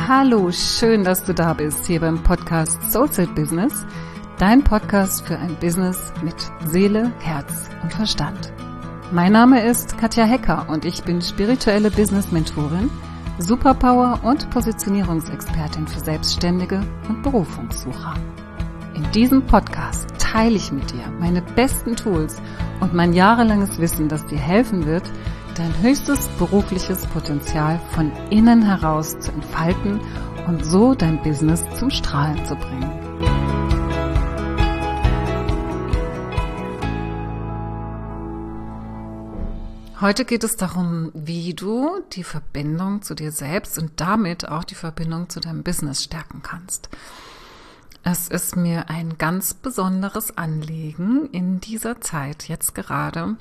Hallo, schön, dass du da bist, hier beim Podcast Soulset Business, dein Podcast für ein Business mit Seele, Herz und Verstand. Mein Name ist Katja Hecker und ich bin spirituelle Business-Mentorin, Superpower- und Positionierungsexpertin für Selbstständige und Berufungssucher. In diesem Podcast teile ich mit dir meine besten Tools und mein jahrelanges Wissen, das dir helfen wird, dein höchstes berufliches Potenzial von innen heraus zu entfalten und so dein Business zum Strahlen zu bringen. Heute geht es darum, wie du die Verbindung zu dir selbst und damit auch die Verbindung zu deinem Business stärken kannst. Es ist mir ein ganz besonderes Anliegen, in dieser Zeit jetzt gerade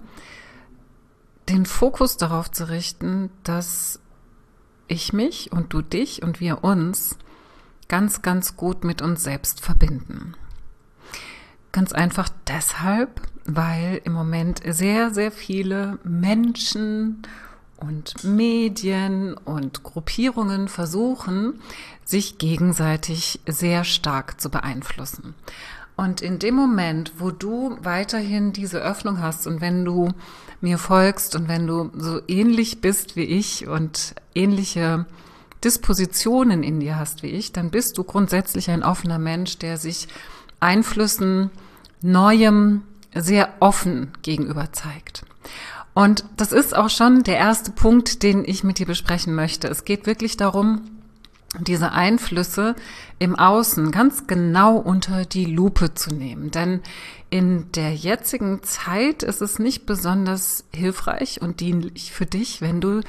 den Fokus darauf zu richten, dass ich mich und du dich und wir uns ganz, ganz gut mit uns selbst verbinden. Ganz einfach deshalb, weil im Moment sehr, sehr viele Menschen und Medien und Gruppierungen versuchen, sich gegenseitig sehr stark zu beeinflussen. Und in dem Moment, wo du weiterhin diese Öffnung hast und wenn du mir folgst und wenn du so ähnlich bist wie ich und ähnliche Dispositionen in dir hast wie ich, dann bist du grundsätzlich ein offener Mensch, der sich Einflüssen, Neuem sehr offen gegenüber zeigt. Und das ist auch schon der erste Punkt, den ich mit dir besprechen möchte. Es geht wirklich darum, diese Einflüsse im Außen ganz genau unter die Lupe zu nehmen. Denn in der jetzigen Zeit ist es nicht besonders hilfreich und dienlich für dich, wenn du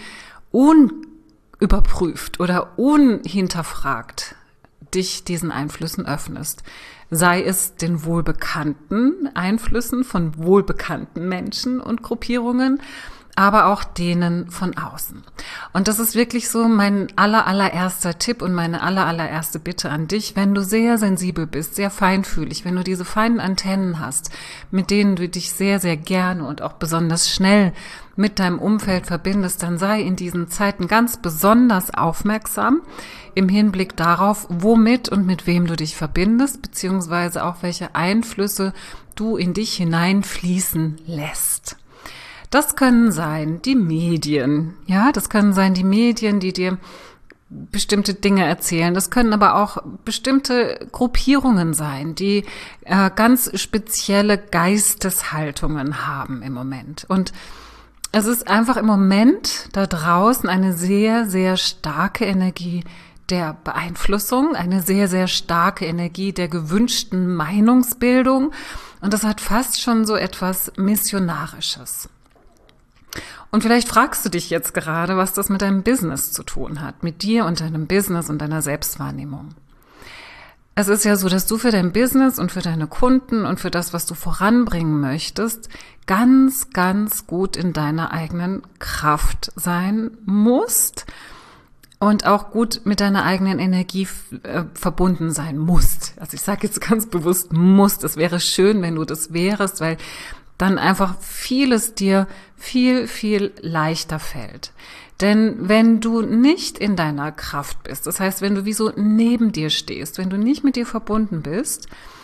unüberprüft oder unhinterfragt dich diesen Einflüssen öffnest. Sei es den wohlbekannten Einflüssen von wohlbekannten Menschen und Gruppierungen, aber auch denen von außen. Und das ist wirklich so mein allererster Tipp und meine allererste Bitte an dich, wenn du sehr sensibel bist, sehr feinfühlig, wenn du diese feinen Antennen hast, mit denen du dich sehr, sehr gerne und auch besonders schnell mit deinem Umfeld verbindest, dann sei in diesen Zeiten ganz besonders aufmerksam im Hinblick darauf, womit und mit wem du dich verbindest, beziehungsweise auch welche Einflüsse du in dich hineinfließen lässt. Das können sein die Medien, ja, das können sein die Medien, die dir bestimmte Dinge erzählen. Das können aber auch bestimmte Gruppierungen sein, die ganz spezielle Geisteshaltungen haben im Moment. Und es ist einfach im Moment da draußen eine sehr, sehr starke Energie der Beeinflussung, eine sehr, sehr starke Energie der gewünschten Meinungsbildung. Und das hat fast schon so etwas Missionarisches. Und vielleicht fragst du dich jetzt gerade, was das mit deinem Business zu tun hat, mit dir und deinem Business und deiner Selbstwahrnehmung. Es ist ja so, dass du für dein Business und für deine Kunden und für das, was du voranbringen möchtest, ganz, ganz gut in deiner eigenen Kraft sein musst und auch gut mit deiner eigenen Energie verbunden sein musst. Also ich sage jetzt ganz bewusst musst. Es wäre schön, wenn du das wärst, weil dann einfach vieles dir viel, viel leichter fällt. Denn wenn du nicht in deiner Kraft bist, das heißt, wenn du wie so neben dir stehst, wenn du nicht mit dir verbunden bist,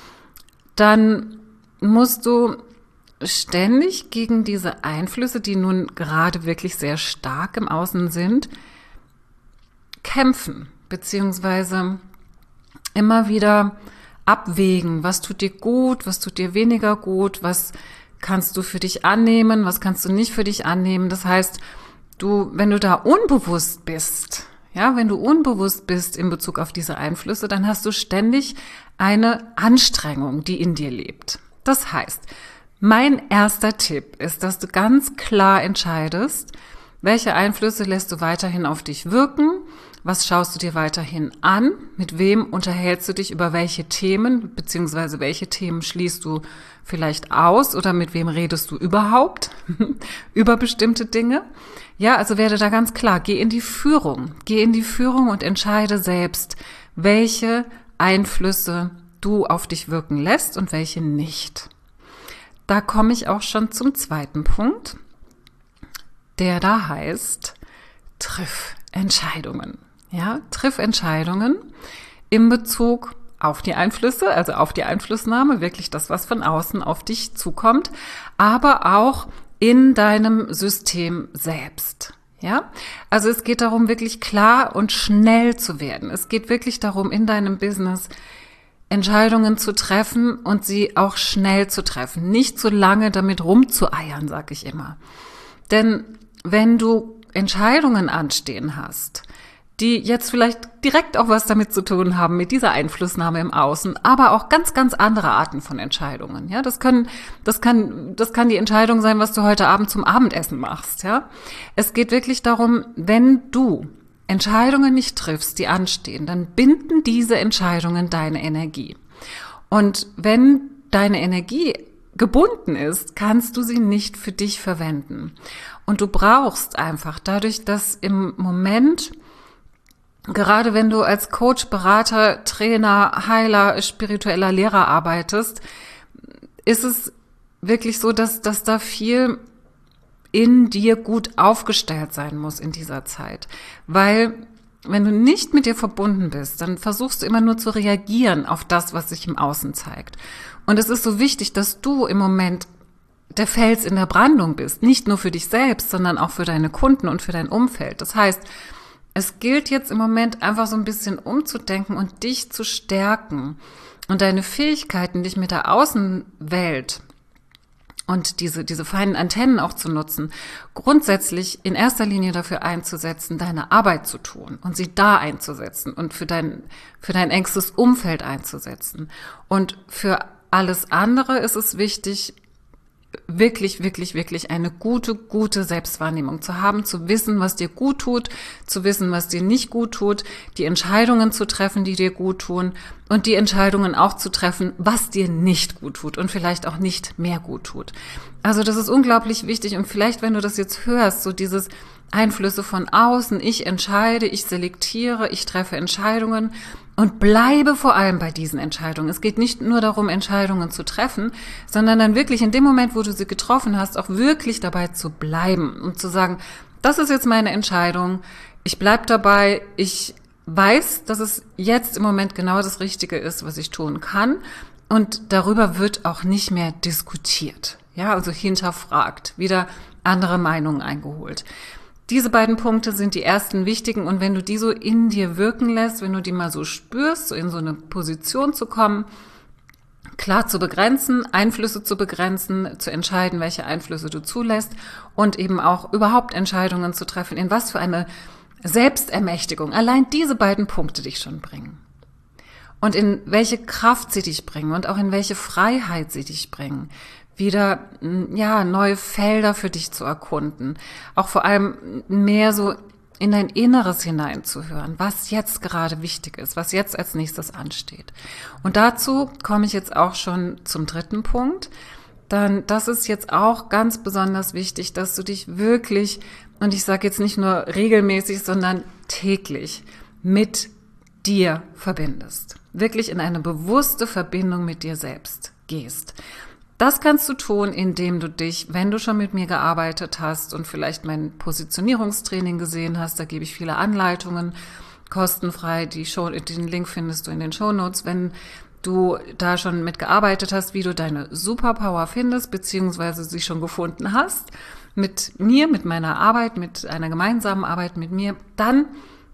dann musst du ständig gegen diese Einflüsse, die nun gerade wirklich sehr stark im Außen sind, kämpfen, beziehungsweise immer wieder abwägen, was tut dir gut, was tut dir weniger gut, was kannst du für dich annehmen, was kannst du nicht für dich annehmen. Das heißt, wenn du da unbewusst bist, ja, wenn du unbewusst bist in Bezug auf diese Einflüsse, dann hast du ständig eine Anstrengung, die in dir lebt. Das heißt, mein erster Tipp ist, dass du ganz klar entscheidest, welche Einflüsse lässt du weiterhin auf dich wirken, was schaust du dir weiterhin an, mit wem unterhältst du dich über welche Themen, beziehungsweise welche Themen schließt du vielleicht aus oder mit wem redest du überhaupt über bestimmte Dinge. Ja, also werde da ganz klar, geh in die Führung und entscheide selbst, welche Einflüsse du auf dich wirken lässt und welche nicht. Da komme ich auch schon zum zweiten Punkt, der da heißt, triff Entscheidungen. Ja, triff Entscheidungen in Bezug auf die Einflüsse, also auf die Einflussnahme, wirklich das, was von außen auf dich zukommt, aber auch in deinem System selbst. Ja, also es geht darum, wirklich klar und schnell zu werden. Es geht wirklich darum, in deinem Business Entscheidungen zu treffen und sie auch schnell zu treffen. Nicht so lange damit rumzueiern, sag ich immer. Denn wenn du Entscheidungen anstehen hast, die jetzt vielleicht direkt auch was damit zu tun haben, mit dieser Einflussnahme im Außen, aber auch ganz, ganz andere Arten von Entscheidungen. Ja, das kann die Entscheidung sein, was du heute Abend zum Abendessen machst. Ja, es geht wirklich darum, wenn du Entscheidungen nicht triffst, die anstehen, dann binden diese Entscheidungen deine Energie. Und wenn deine Energie gebunden ist, kannst du sie nicht für dich verwenden. Und du brauchst einfach dadurch, dass im Moment, gerade wenn du als Coach, Berater, Trainer, Heiler, spiritueller Lehrer arbeitest, ist es wirklich so, dass da viel in dir gut aufgestellt sein muss in dieser Zeit. Weil wenn du nicht mit dir verbunden bist, dann versuchst du immer nur zu reagieren auf das, was sich im Außen zeigt. Und es ist so wichtig, dass du im Moment der Fels in der Brandung bist. Nicht nur für dich selbst, sondern auch für deine Kunden und für dein Umfeld. Das heißt, es gilt jetzt im Moment einfach so ein bisschen umzudenken und dich zu stärken und deine Fähigkeiten, dich mit der Außenwelt und diese feinen Antennen auch zu nutzen, grundsätzlich in erster Linie dafür einzusetzen, deine Arbeit zu tun und sie da einzusetzen und für dein engstes Umfeld einzusetzen. Und für alles andere ist es wichtig, wirklich, wirklich, wirklich eine gute Selbstwahrnehmung zu haben, zu wissen, was dir gut tut, zu wissen, was dir nicht gut tut, die Entscheidungen zu treffen, die dir gut tun und die Entscheidungen auch zu treffen, was dir nicht gut tut und vielleicht auch nicht mehr gut tut. Also das ist unglaublich wichtig und vielleicht, wenn du das jetzt hörst, so dieses Einflüsse von außen, ich entscheide, ich selektiere, ich treffe Entscheidungen und bleibe vor allem bei diesen Entscheidungen. Es geht nicht nur darum, Entscheidungen zu treffen, sondern dann wirklich in dem Moment, wo du sie getroffen hast, auch wirklich dabei zu bleiben und zu sagen, das ist jetzt meine Entscheidung, ich bleib dabei, ich weiß, dass es jetzt im Moment genau das Richtige ist, was ich tun kann und darüber wird auch nicht mehr diskutiert. Ja, also hinterfragt, wieder andere Meinungen eingeholt. Diese beiden Punkte sind die ersten wichtigen und wenn du die so in dir wirken lässt, wenn du die mal so spürst, so in so eine Position zu kommen, klar zu begrenzen, Einflüsse zu begrenzen, zu entscheiden, welche Einflüsse du zulässt und eben auch überhaupt Entscheidungen zu treffen, in was für eine Selbstermächtigung allein diese beiden Punkte dich schon bringen. Und in welche Kraft sie dich bringen und auch in welche Freiheit sie dich bringen. Wieder, neue Felder für dich zu erkunden. Auch vor allem mehr so in dein Inneres hineinzuhören, was jetzt gerade wichtig ist, was jetzt als nächstes ansteht. Und dazu komme ich jetzt auch schon zum dritten Punkt. Dann, das ist jetzt auch ganz besonders wichtig, dass du dich wirklich, und ich sage jetzt nicht nur regelmäßig, sondern täglich mit dir verbindest. Wirklich in eine bewusste Verbindung mit dir selbst gehst. Das kannst du tun, indem du dich, wenn du schon mit mir gearbeitet hast und vielleicht mein Positionierungstraining gesehen hast, da gebe ich viele Anleitungen, kostenfrei, den Link findest du in den Shownotes, wenn du da schon mitgearbeitet hast, wie du deine Superpower findest, beziehungsweise sie schon gefunden hast, mit mir, mit meiner Arbeit, mit einer gemeinsamen Arbeit mit mir, dann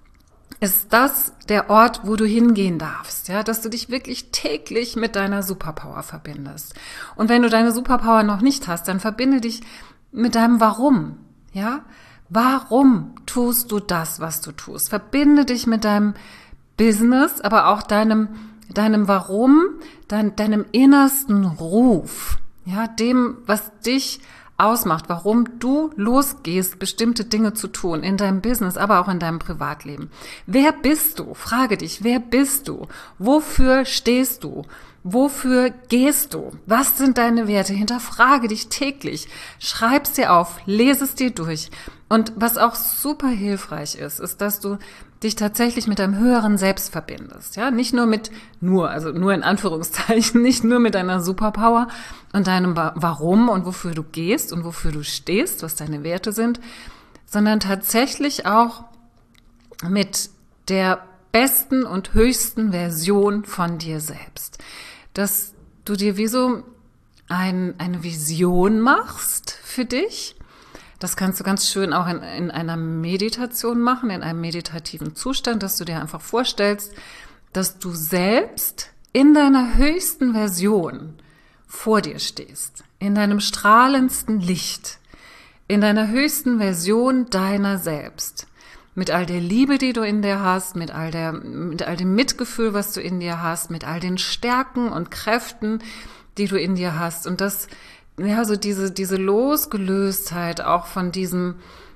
ist das der Ort, wo du hingehen darfst, ja, dass du dich wirklich täglich mit deiner Superpower verbindest. Und wenn du deine Superpower noch nicht hast, dann verbinde dich mit deinem Warum, ja. Warum tust du das, was du tust? Verbinde dich mit deinem Business, aber auch deinem Warum, deinem innersten Ruf, ja, dem, was dich ausmacht, warum du losgehst, bestimmte Dinge zu tun in deinem Business, aber auch in deinem Privatleben. Wer bist du? Frage dich, wer bist du? Wofür stehst du? Wofür gehst du? Was sind deine Werte? Hinterfrage dich täglich. Schreib's dir auf, lese es dir durch. Und was auch super hilfreich ist, dass du dich tatsächlich mit deinem höheren Selbst verbindest. Ja, nicht nur nur in Anführungszeichen, nicht nur mit deiner Superpower und deinem Warum und wofür du gehst und wofür du stehst, was deine Werte sind, sondern tatsächlich auch mit der besten und höchsten Version von dir selbst. Dass du dir wie so eine Vision machst für dich. Das kannst du ganz schön auch in einer Meditation machen, in einem meditativen Zustand, dass du dir einfach vorstellst, dass du selbst in deiner höchsten Version vor dir stehst, in deinem strahlendsten Licht, in deiner höchsten Version deiner selbst. Mit all der Liebe, die du in dir hast, mit all dem Mitgefühl, was du in dir hast, mit all den Stärken und Kräften, die du in dir hast. Und das, ja, so diese Losgelöstheit auch von diesem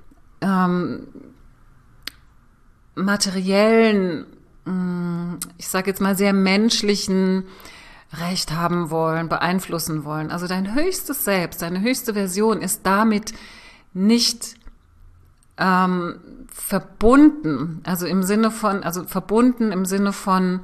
materiellen, ich sage jetzt mal sehr menschlichen Recht haben wollen, beeinflussen wollen. Also dein höchstes Selbst, deine höchste Version ist damit nicht verbunden, verbunden im Sinne von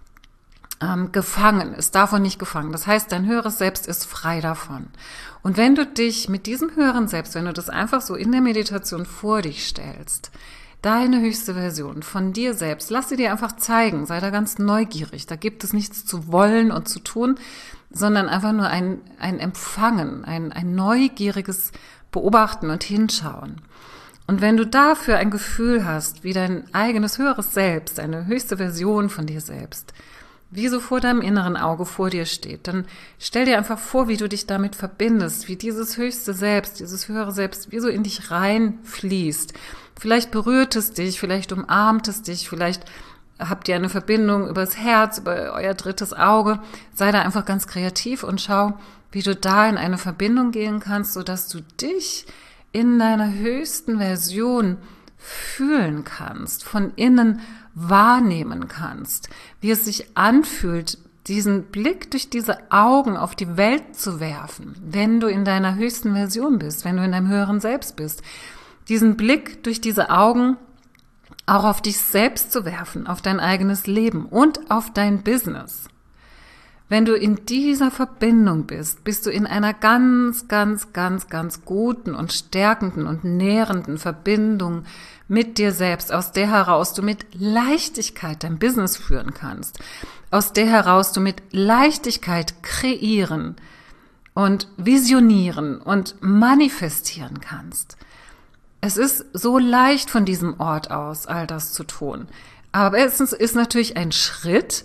gefangen, ist davon nicht gefangen. Das heißt, dein höheres Selbst ist frei davon. Und wenn du dich mit diesem höheren Selbst, wenn du das einfach so in der Meditation vor dich stellst, deine höchste Version von dir selbst, lass sie dir einfach zeigen, sei da ganz neugierig. Da gibt es nichts zu wollen und zu tun, sondern einfach nur ein Empfangen, ein neugieriges Beobachten und Hinschauen. Und wenn du dafür ein Gefühl hast, wie dein eigenes höheres Selbst, eine höchste Version von dir selbst, wie so vor deinem inneren Auge vor dir steht, dann stell dir einfach vor, wie du dich damit verbindest, wie dieses höchste Selbst, dieses höhere Selbst, wie so in dich reinfließt. Vielleicht berührt es dich, vielleicht umarmt es dich, vielleicht habt ihr eine Verbindung übers Herz, über euer drittes Auge. Sei da einfach ganz kreativ und schau, wie du da in eine Verbindung gehen kannst, sodass du dich in deiner höchsten Version fühlen kannst, von innen wahrnehmen kannst, wie es sich anfühlt, diesen Blick durch diese Augen auf die Welt zu werfen, wenn du in deiner höchsten Version bist, wenn du in deinem höheren Selbst bist. Diesen Blick durch diese Augen auch auf dich selbst zu werfen, auf dein eigenes Leben und auf dein Business. Wenn du in dieser Verbindung bist, bist du in einer ganz, ganz, ganz, ganz guten und stärkenden und nährenden Verbindung mit dir selbst, aus der heraus du mit Leichtigkeit dein Business führen kannst, aus der heraus du mit Leichtigkeit kreieren und visionieren und manifestieren kannst. Es ist so leicht von diesem Ort aus, all das zu tun. Aber es ist natürlich ein Schritt,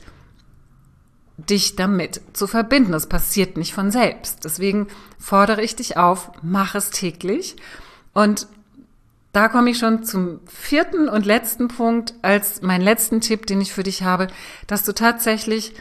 dich damit zu verbinden. Das passiert nicht von selbst. Deswegen fordere ich dich auf, mach es täglich. Und da komme ich schon zum 4. und letzten Punkt, als meinen letzten Tipp, den ich für dich habe, dass du tatsächlich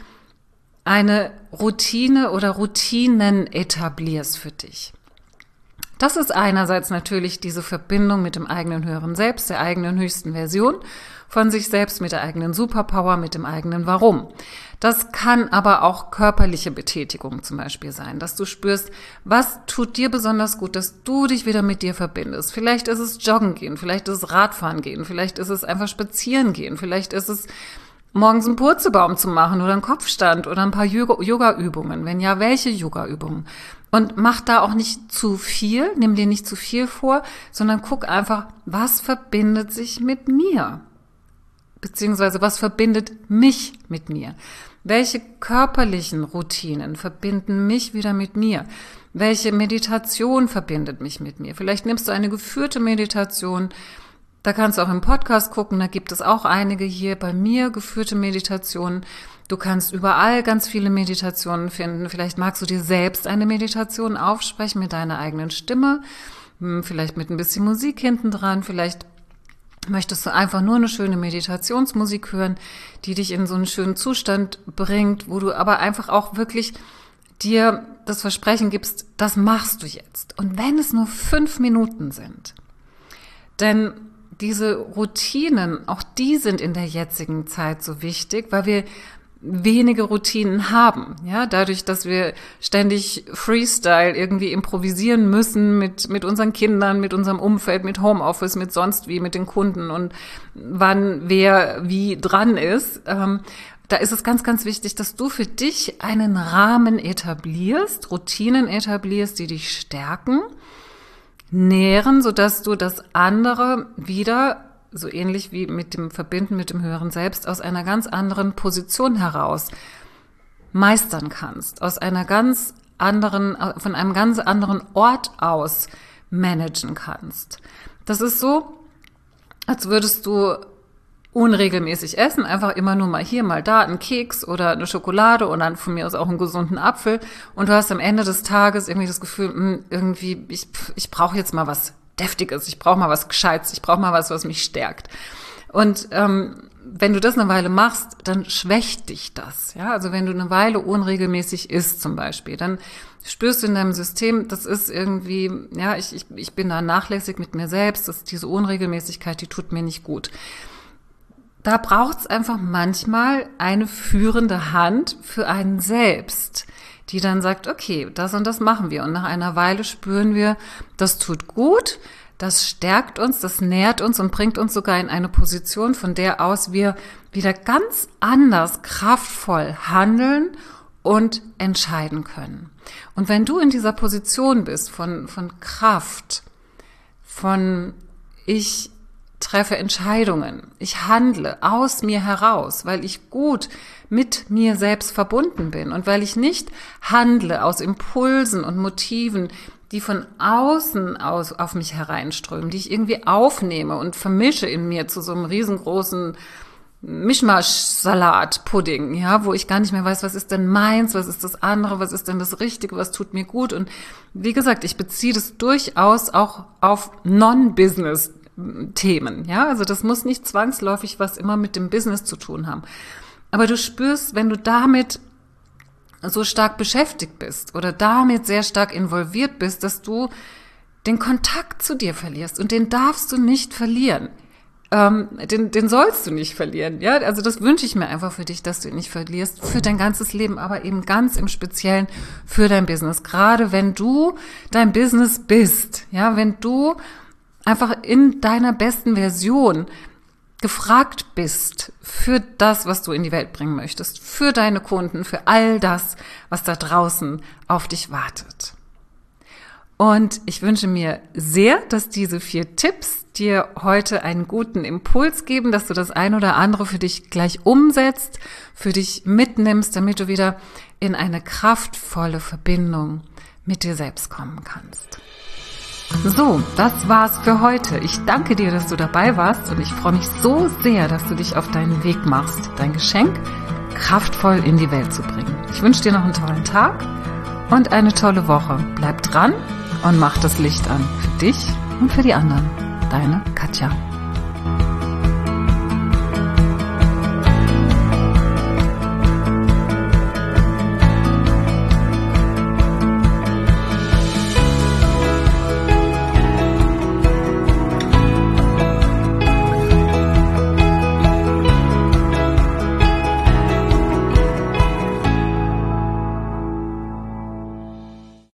eine Routine oder Routinen etablierst für dich. Das ist einerseits natürlich diese Verbindung mit dem eigenen höheren Selbst, der eigenen höchsten Version von sich selbst, mit der eigenen Superpower, mit dem eigenen Warum. Das kann aber auch körperliche Betätigung zum Beispiel sein, dass du spürst, was tut dir besonders gut, dass du dich wieder mit dir verbindest. Vielleicht ist es Joggen gehen, vielleicht ist es Radfahren gehen, vielleicht ist es einfach spazieren gehen, vielleicht ist es morgens einen Purzelbaum zu machen oder einen Kopfstand oder ein paar Yoga-Übungen. Wenn ja, welche Yoga-Übungen? Und mach da auch nicht zu viel, nimm dir nicht zu viel vor, sondern guck einfach, was verbindet sich mit mir? Beziehungsweise was verbindet mich mit mir? Welche körperlichen Routinen verbinden mich wieder mit mir? Welche Meditation verbindet mich mit mir? Vielleicht nimmst du eine geführte Meditation. Da kannst du auch im Podcast gucken, da gibt es auch einige hier bei mir, geführte Meditationen. Du kannst überall ganz viele Meditationen finden. Vielleicht magst du dir selbst eine Meditation aufsprechen mit deiner eigenen Stimme, vielleicht mit ein bisschen Musik hinten dran, vielleicht möchtest du einfach nur eine schöne Meditationsmusik hören, die dich in so einen schönen Zustand bringt, wo du aber einfach auch wirklich dir das Versprechen gibst, das machst du jetzt. Und wenn es nur 5 Minuten sind, denn diese Routinen, auch die sind in der jetzigen Zeit so wichtig, weil wir wenige Routinen haben, ja, dadurch, dass wir ständig Freestyle irgendwie improvisieren müssen mit unseren Kindern, mit unserem Umfeld, mit Homeoffice, mit sonst wie, mit den Kunden und wann wer wie dran ist. Da ist es ganz, ganz wichtig, dass du für dich einen Rahmen etablierst, Routinen etablierst, die dich stärken, nähren, sodass du das andere wieder so ähnlich wie mit dem Verbinden mit dem höheren Selbst, aus einer ganz anderen Position heraus meistern kannst, von einem ganz anderen Ort aus managen kannst. Das ist so, als würdest du unregelmäßig essen, einfach immer nur mal hier, mal da, einen Keks oder eine Schokolade und dann von mir aus auch einen gesunden Apfel und du hast am Ende des Tages irgendwie das Gefühl, irgendwie, ich brauche jetzt mal was Deftiges, ich brauche mal was Gescheites, ich brauche mal was mich stärkt. Und wenn du das eine Weile machst, dann schwächt dich das. Ja, also wenn du eine Weile unregelmäßig isst zum Beispiel, dann spürst du in deinem System, das ist irgendwie, ja, ich bin da nachlässig mit mir selbst, diese Unregelmäßigkeit, die tut mir nicht gut. Da braucht es einfach manchmal eine führende Hand für einen selbst, die dann sagt, okay, das und das machen wir. Und nach einer Weile spüren wir, das tut gut, das stärkt uns, das nährt uns und bringt uns sogar in eine Position, von der aus wir wieder ganz anders kraftvoll handeln und entscheiden können. Und wenn du in dieser Position bist von Kraft, von ich treffe Entscheidungen, ich handle aus mir heraus, weil ich gut mit mir selbst verbunden bin und weil ich nicht handle aus Impulsen und Motiven, die von außen aus auf mich hereinströmen, die ich irgendwie aufnehme und vermische in mir zu so einem riesengroßen Mischmasch-Salat-Pudding, ja, wo ich gar nicht mehr weiß, was ist denn meins, was ist das andere, was ist denn das Richtige, was tut mir gut. Und wie gesagt, ich beziehe das durchaus auch auf Non-Business-Themen, ja, also das muss nicht zwangsläufig was immer mit dem Business zu tun haben. Aber du spürst, wenn du damit so stark beschäftigt bist oder damit sehr stark involviert bist, dass du den Kontakt zu dir verlierst und den darfst du nicht verlieren. Den sollst du nicht verlieren, ja, also das wünsche ich mir einfach für dich, dass du ihn nicht verlierst, für dein ganzes Leben, aber eben ganz im Speziellen für dein Business, gerade wenn du dein Business bist, ja, wenn du einfach in deiner besten Version gefragt bist für das, was du in die Welt bringen möchtest, für deine Kunden, für all das, was da draußen auf dich wartet. Und ich wünsche mir sehr, dass diese 4 Tipps dir heute einen guten Impuls geben, dass du das ein oder andere für dich gleich umsetzt, für dich mitnimmst, damit du wieder in eine kraftvolle Verbindung mit dir selbst kommen kannst. So, das war's für heute. Ich danke dir, dass du dabei warst und ich freue mich so sehr, dass du dich auf deinen Weg machst, dein Geschenk kraftvoll in die Welt zu bringen. Ich wünsche dir noch einen tollen Tag und eine tolle Woche. Bleib dran und mach das Licht an für dich und für die anderen. Deine Katja.